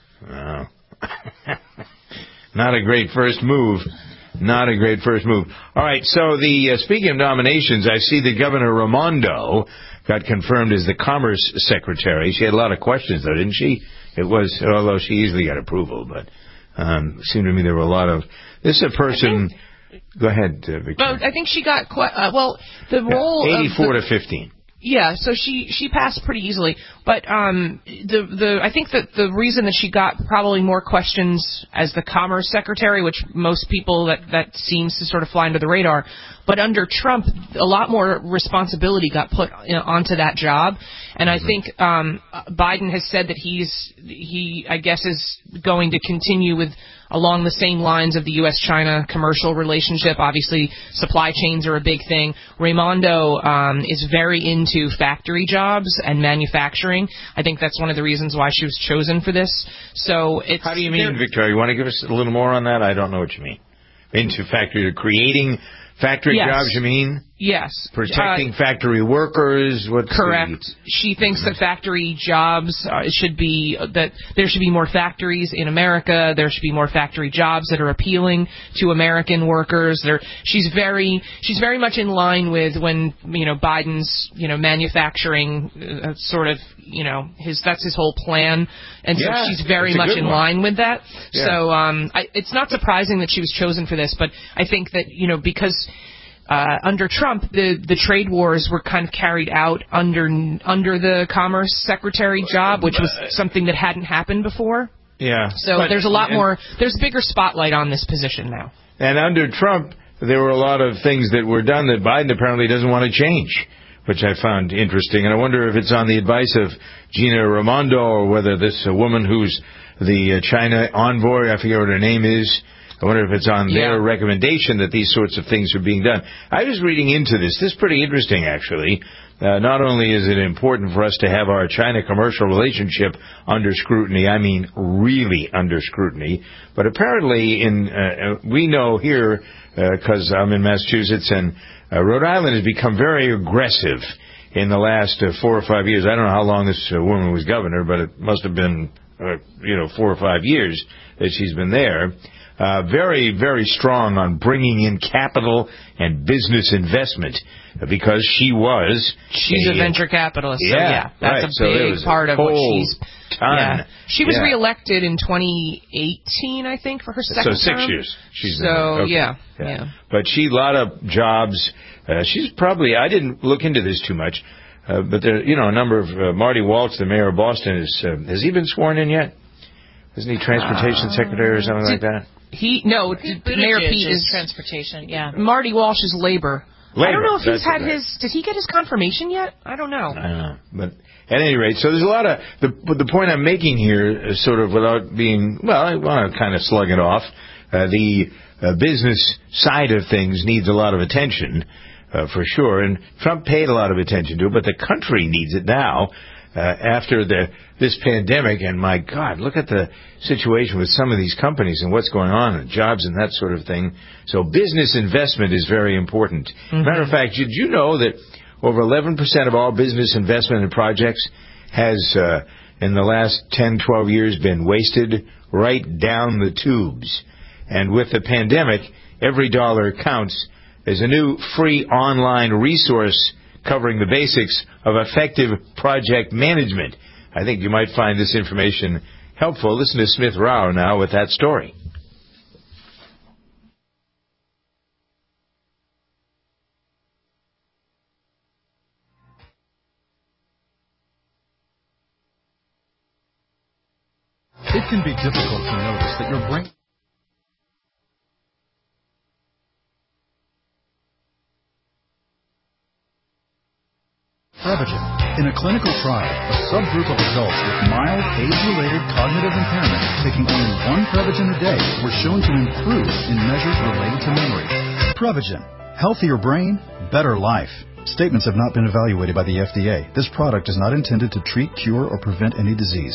Oh. Not a great first move. Not a great first move. All right, so the uh, speaking of nominations, I see that Governor Raimondo got confirmed as the Commerce Secretary. She had a lot of questions, though, didn't she? It was, although she easily got approval, but um, it seemed to me there were a lot of... This is a person... Go ahead, uh, Victoria. Well, I think she got quite... Uh, well, the role yeah, eighty-four of the, to fifteen. Yeah, so she she passed pretty easily, but um, the the I think that the reason that she got probably more questions as the Commerce Secretary, which most people that that seems to sort of fly under the radar, but under Trump, a lot more responsibility got put you know, onto that job, and I think um, Biden has said that he's he I guess is going to continue with. Along the same lines of the U S China commercial relationship. Obviously, supply chains are a big thing. Raimondo um, is very into factory jobs and manufacturing. I think that's one of the reasons why she was chosen for this. So it's. How do you mean, Victoria? You want to give us a little more on that? I don't know what you mean. Into factory, creating factory yes. jobs, you mean? Yes. Protecting uh, factory workers? What's correct. The... She thinks that factory jobs uh, should be, uh, that there should be more factories in America. There should be more factory jobs that are appealing to American workers. There, she's very, she's very much in line with when, you know, Biden's, you know, manufacturing uh, sort of, you know, his, that's his whole plan. And yeah, so she's very much in one. line with that. Yeah. So um, I, it's not surprising that she was chosen for this, but I think that, you know, because uh, under Trump, the, the trade wars were kind of carried out under under the Commerce Secretary job, which was something that hadn't happened before. Yeah. So but, there's a lot and, more, there's a bigger spotlight on this position now. And under Trump, there were a lot of things that were done that Biden apparently doesn't want to change. which I found interesting. And I wonder if it's on the advice of Gina Raimondo or whether this uh, woman who's the uh, China envoy, I forget what her name is, I wonder if it's on Yeah. their recommendation that these sorts of things are being done. I was reading into this. This is pretty interesting, actually. Uh, not only is it important for us to have our China commercial relationship under scrutiny, I mean really under scrutiny, but apparently in uh, we know here, because uh, I'm in Massachusetts, and uh, Rhode Island has become very aggressive in the last uh, four or five years. I don't know how long this uh, woman was governor, but it must have been, uh, you know, four or five years that she's been there. Uh, very, very strong on bringing in capital and business investment because she was... She's a, a venture capitalist, yeah, so yeah, that's right. a so big part of what she's... Ton. Yeah. She was yeah. reelected in twenty eighteen, I think, for her second So six term. years. She's so, been there. Okay. yeah, yeah, yeah. But she, a lot of jobs. Uh, she's probably, I didn't look into this too much, uh, but there, you know, a number of, uh, Marty Walsh, the mayor of Boston, is, uh, has he been sworn in yet? Isn't he transportation uh, secretary or something like that? He no, Mayor Pete is transportation. Yeah, Marty Walsh is labor. labor. I don't know if That's he's had right. his. Did he get his confirmation yet? I don't know. I don't know, but at any rate, so there's a lot of the. But the point I'm making here is sort of without being well, I want to kind of slug it off. Uh, the uh, business side of things needs a lot of attention, uh, for sure, and Trump paid a lot of attention to it, but the country needs it now. Uh, after the this pandemic, and my God, look at the situation with some of these companies and what's going on, and jobs and that sort of thing. So business investment is very important. Mm-hmm. Matter of fact, did you know that over eleven percent of all business investment in projects has, uh, in the last ten, twelve years, been wasted right down the tubes? And with the pandemic, every dollar counts. There's a new free online resource covering the basics of effective project management. I think you might find this information helpful. Listen to Smith Rao now with that story. It can be difficult to notice that your brain... Prevagen. In a clinical trial, a subgroup of adults with mild age-related cognitive impairment taking only one Prevagen a day were shown to improve in measures related to memory. Prevagen. Healthier brain, better life. Statements have not been evaluated by the F D A. This product is not intended to treat, cure, or prevent any disease.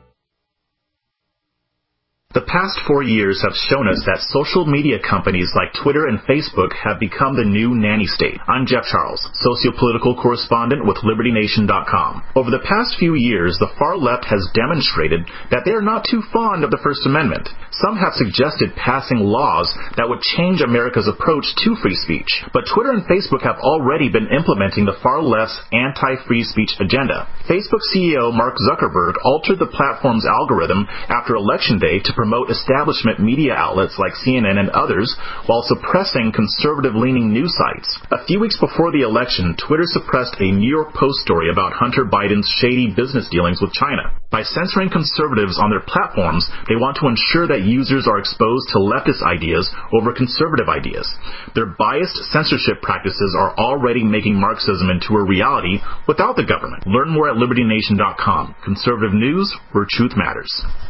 The past four years have shown us that social media companies like Twitter and Facebook have become the new nanny state. I'm Jeff Charles, sociopolitical correspondent with Liberty Nation dot com. Over the past few years, the far left has demonstrated that they are not too fond of the First Amendment. Some have suggested passing laws that would change America's approach to free speech. But Twitter and Facebook have already been implementing the far left's anti-free speech agenda. Facebook C E O Mark Zuckerberg altered the platform's algorithm after Election Day to promote establishment media outlets like C N N and others while suppressing conservative-leaning news sites. A few weeks before the election, Twitter suppressed a New York Post story about Hunter Biden's shady business dealings with China. By censoring conservatives on their platforms, they want to ensure that users are exposed to leftist ideas over conservative ideas. Their biased censorship practices are already making Marxism into a reality without the government. Learn more at Liberty Nation dot com. Conservative news where truth matters.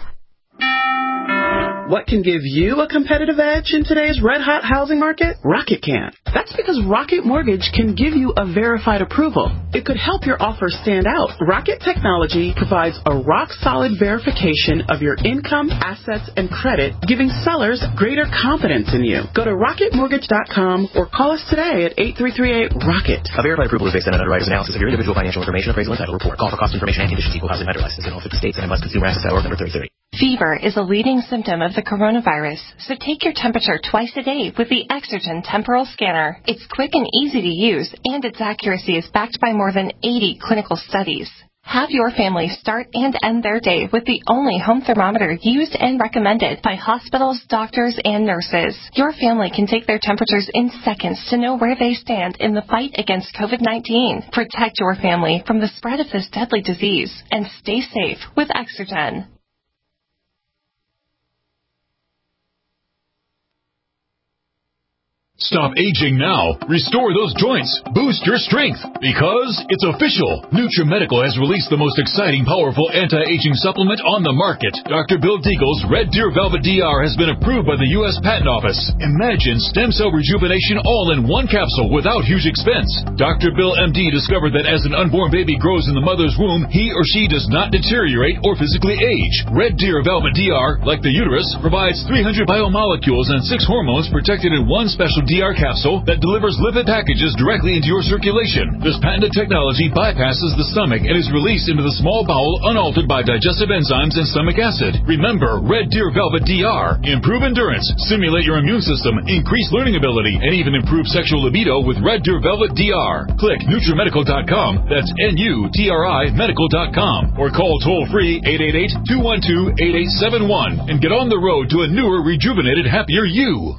What can give you a competitive edge in today's red-hot housing market? Rocket can. That's because Rocket Mortgage can give you a verified approval. It could help your offer stand out. Rocket Technology provides a rock-solid verification of your income, assets, and credit, giving sellers greater confidence in you. Go to rocket mortgage dot com or call us today at eight three three eight, ROCKET. A verified approval is based on an underwriter's analysis of your individual financial information, appraisal, and title report. Call for cost information and conditions. Equal housing lender license in all fifty states and M L S Consumer Access Org number thirty thirty. Fever is a leading symptom of the coronavirus, so take your temperature twice a day with the Exergen Temporal Scanner. It's quick and easy to use, and its accuracy is backed by more than eighty clinical studies. Have your family start and end their day with the only home thermometer used and recommended by hospitals, doctors, and nurses. Your family can take their temperatures in seconds to know where they stand in the fight against COVID nineteen. Protect your family from the spread of this deadly disease and stay safe with Exergen. Stop aging now. Restore those joints. Boost your strength. Because it's official. NutriMedical has released the most exciting, powerful anti-aging supplement on the market. Doctor Bill Deagle's Red Deer Velvet D R has been approved by the U S Patent Office. Imagine stem cell rejuvenation all in one capsule without huge expense. Doctor Bill M D discovered that as an unborn baby grows in the mother's womb, he or she does not deteriorate or physically age. Red Deer Velvet D R, like the uterus, provides three hundred biomolecules and six hormones protected in one special D R capsule that delivers lipid packages directly into your circulation. This patented technology bypasses the stomach and is released into the small bowel unaltered by digestive enzymes and stomach acid. Remember, Red Deer Velvet D R. Improve endurance, stimulate your immune system, increase learning ability, and even improve sexual libido with Red Deer Velvet D R. Click NutriMedical dot com, that's N U T R I medical dot com, or call toll-free eight eight eight, two one two, eight eight seven one and get on the road to a newer, rejuvenated, happier you.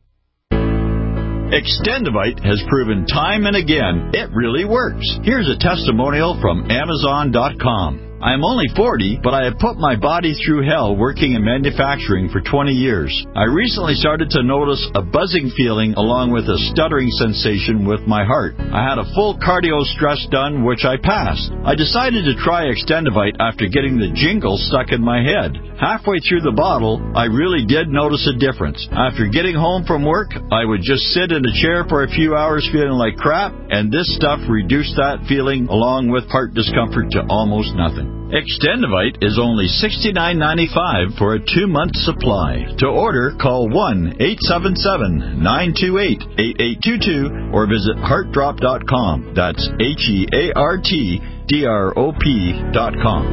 Extendivite has proven time and again it really works. Here's a testimonial from Amazon dot com. I'm only forty, but I have put my body through hell working in manufacturing for twenty years. I recently started to notice a buzzing feeling along with a stuttering sensation with my heart. I had a full cardio stress done, which I passed. I decided to try Extendivite after getting the jingle stuck in my head. Halfway through the bottle, I really did notice a difference. After getting home from work, I would just sit in a chair for a few hours feeling like crap, and this stuff reduced that feeling along with heart discomfort to almost nothing. Extendivite is only sixty-nine ninety-five for a two-month supply. To order, call one eight seven seven, nine two eight, eight eight two two or visit heart drop dot com. That's H E A R T D R O P dot com.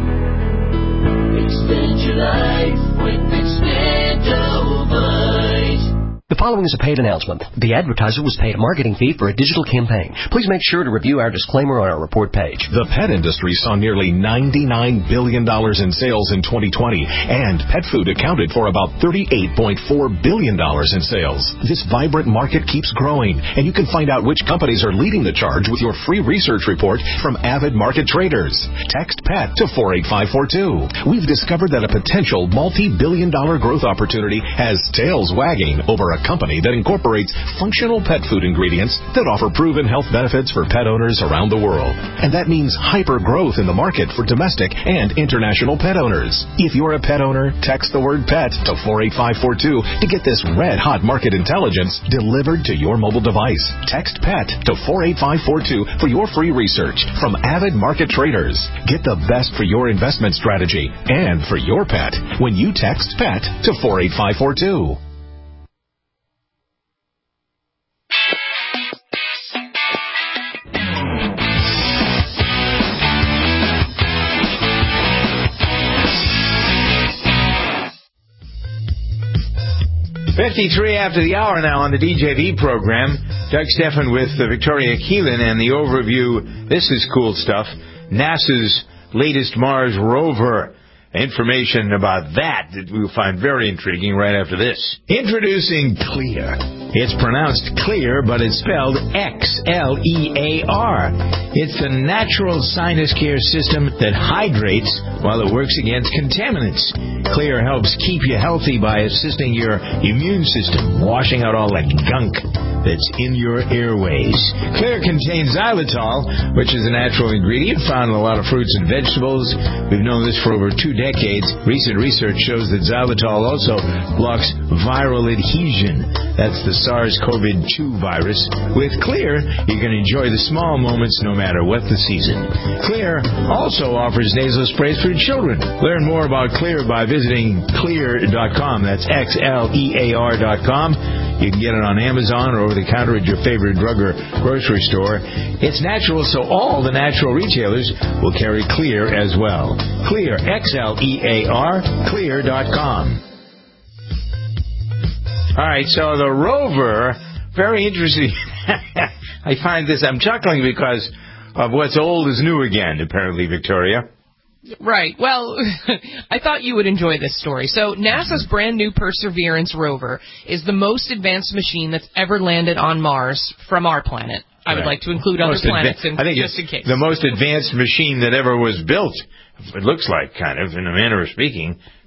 Extend your life with Extendivite. The following is a paid announcement. The advertiser was paid a marketing fee for a digital campaign. Please make sure to review our disclaimer on our report page. The pet industry saw nearly ninety-nine billion dollars in sales in twenty twenty, and pet food accounted for about thirty-eight point four billion dollars in sales. This vibrant market keeps growing, and you can find out which companies are leading the charge with your free research report from Avid Market Traders. Text PET to four eight five four two. We've discovered that a potential multi-billion dollar growth opportunity has tails wagging over a company that incorporates functional pet food ingredients that offer proven health benefits for pet owners around the world. And that means hyper growth in the market for domestic and international pet owners. If you're a pet owner, text the word PET to four eight five four two to get this red-hot market intelligence delivered to your mobile device. Text PET to four eight five four two for your free research from Avid Market Traders. Get the best for your investment strategy and for your pet when you text PET to four eight five four two. fifty-three after the hour now on the D J V program. Doug Stephan with uh, Victoria Keelan and the overview. This is cool stuff. NASA's latest Mars rover. Information about that that we'll find very intriguing right after this. Introducing Xlear. It's pronounced clear, but it's spelled X L E A R. It's the natural sinus care system that hydrates while it works against contaminants. Xlear helps keep you healthy by assisting your immune system, washing out all that gunk that's in your airways. Xlear contains xylitol, which is a natural ingredient found in a lot of fruits and vegetables. We've known this for over two decades. Recent research shows that xylitol also blocks viral adhesion. That's the SARS CoV two virus. With Xlear, you can enjoy the small moments no matter what the season. Xlear also offers nasal sprays for children. Learn more about Xlear by visiting xlear dot com. That's X L E A R dot com. You can get it on Amazon or over the counter at your favorite drug or grocery store. It's natural, so all the natural retailers will carry Xlear as well. Xlear, X L E A R, xlear dot com. All right, so the rover, very interesting. I find this, I'm chuckling because of what's old is new again, apparently, Victoria. Right. Well, I thought you would enjoy this story. So NASA's brand new Perseverance rover is the most advanced machine that's ever landed on Mars from our planet. I would right. like to include other most planets adva- in, I think just in case. The most advanced machine that ever was built, it looks like, kind of, in a manner of speaking.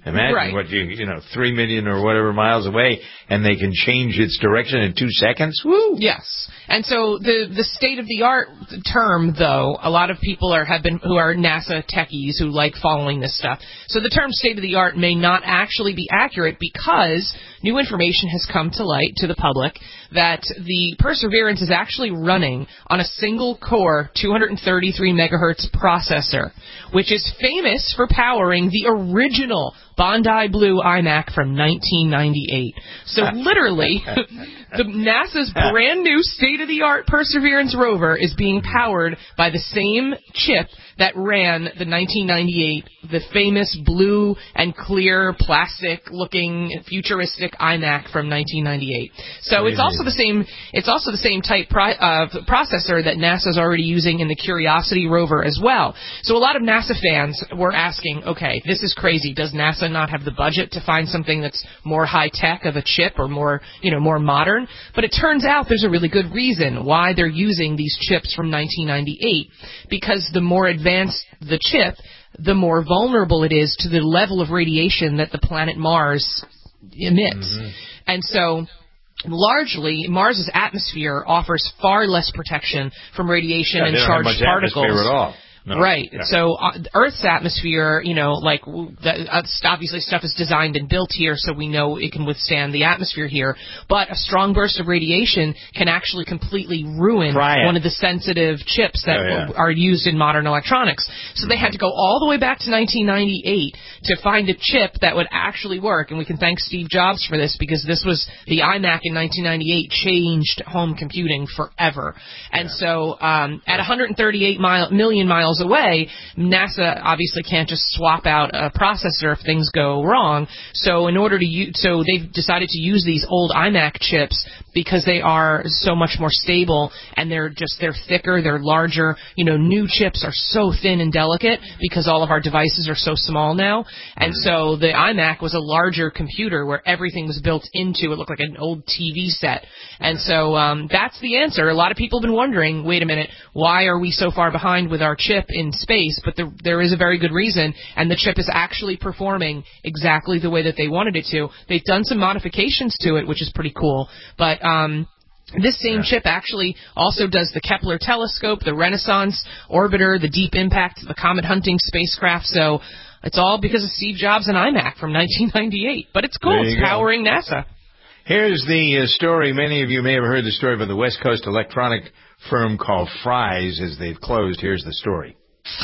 Imagine Right. what you, you know, three million or whatever miles away, and they can change its direction in two seconds. Woo! Yes. And so the the state of the art term, though, a lot of people are have been who are NASA techies who like following this stuff. So the term state of the art may not actually be accurate because new information has come to light to the public that the Perseverance is actually running on a single core two hundred thirty-three megahertz processor, which is famous for powering the original Bondi Blue iMac from nineteen ninety-eight. So literally, the NASA's brand new state-of-the-art Perseverance rover is being powered by the same chip that ran the nineteen ninety-eight, the famous blue and clear plastic-looking futuristic iMac from nineteen ninety-eight. So it's also the same. It's also the same type pro, uh, processor that NASA's already using in the Curiosity rover as well. So a lot of NASA fans were asking, okay, this is crazy. Does NASA not have the budget to find something that's more high-tech of a chip or more, you know, more modern? But it turns out there's a really good reason why they're using these chips from nineteen ninety-eight, because the more advanced the chip, the more vulnerable it is to the level of radiation that the planet Mars emits. Mm-hmm. And so largely, Mars's atmosphere offers far less protection from radiation yeah, and they don't charged have much particles. Atmosphere at all. No. Right. Yeah. So uh, Earth's atmosphere, you know, like that, uh, obviously stuff is designed and built here, so we know it can withstand the atmosphere here. But a strong burst of radiation can actually completely ruin one of the sensitive chips that yeah, yeah. are used in modern electronics. So they had to go all the way back to nineteen ninety-eight to find a chip that would actually work. And we can thank Steve Jobs for this, because this was the iMac in nineteen ninety-eight changed home computing forever. And yeah. so um, at one hundred thirty-eight mile, million miles away, NASA obviously can't just swap out a processor if things go wrong. So in order to use, so they've decided to use these old iMac chips because they are so much more stable, and they're just they're thicker, they're larger. You know, new chips are so thin and delicate because all of our devices are so small now. And so the iMac was a larger computer where everything was built into it. Looked like an old T V set. And so um, that's the answer. A lot of people have been wondering, wait a minute, why are we so far behind with our chip in space? But there, there is a very good reason, and the chip is actually performing exactly the way that they wanted it to. They've done some modifications to it, which is pretty cool. But um, this same yeah. chip actually also does the Kepler telescope, the Renaissance orbiter, the Deep Impact, the Comet hunting spacecraft. So it's all because of Steve Jobs and iMac from nineteen ninety-eight. But it's cool. It's powering go. NASA. Here's the uh, story. Many of you may have heard the story about the West Coast electronic firm called Fry's, as they've closed. Here's the story.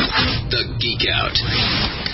The Geek Out.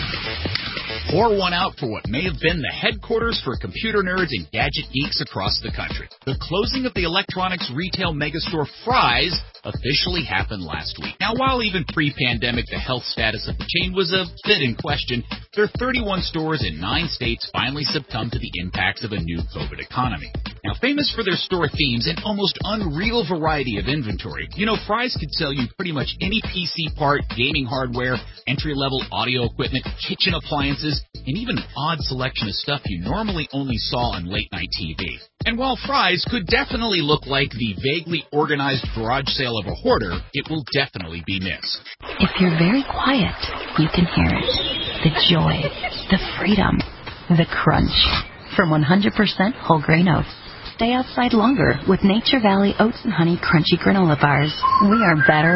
Pour one out for what may have been the headquarters for computer nerds and gadget geeks across the country. The closing of the electronics retail megastore Fry's officially happened last week. Now, while even pre-pandemic the health status of the chain was a bit in question, their thirty-one stores in nine states finally succumbed to the impacts of a new COVID economy. Now, famous for their store themes and almost unreal variety of inventory, you know, Fry's could sell you pretty much any P C part, gaming hardware, entry-level audio equipment, kitchen appliances, and even an odd selection of stuff you normally only saw on late-night T V. And while Fry's could definitely look like the vaguely organized garage sale of a hoarder, it will definitely be missed. If you're very quiet, you can hear it. The joy, the freedom, the crunch. From one hundred percent whole grain oats. Stay outside longer with Nature Valley Oats and Honey Crunchy Granola Bars. We are better.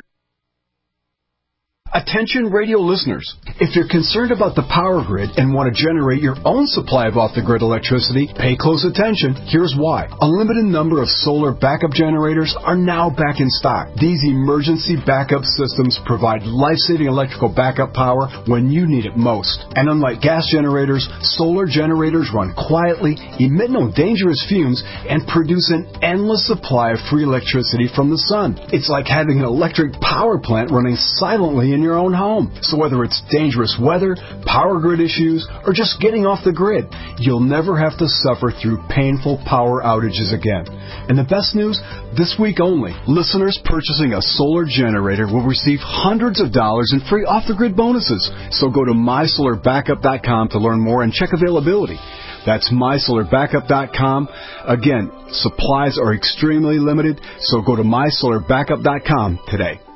Attention radio listeners, if you're concerned about the power grid and want to generate your own supply of off-the-grid electricity, pay close attention. Here's why. A limited number of solar backup generators are now back in stock. These emergency backup systems provide life-saving electrical backup power when you need it most. And unlike gas generators, solar generators run quietly, emit no dangerous fumes, and produce an endless supply of free electricity from the sun. It's like having an electric power plant running silently in your own home. So whether it's dangerous weather, power grid issues, or just getting off the grid, you'll never have to suffer through painful power outages again. And the best news, this week only, listeners purchasing a solar generator will receive hundreds of dollars in free off-the-grid bonuses. So go to my solar backup dot com to learn more and check availability. That's my solar backup dot com. Again, supplies are extremely limited, so go to my solar backup dot com today.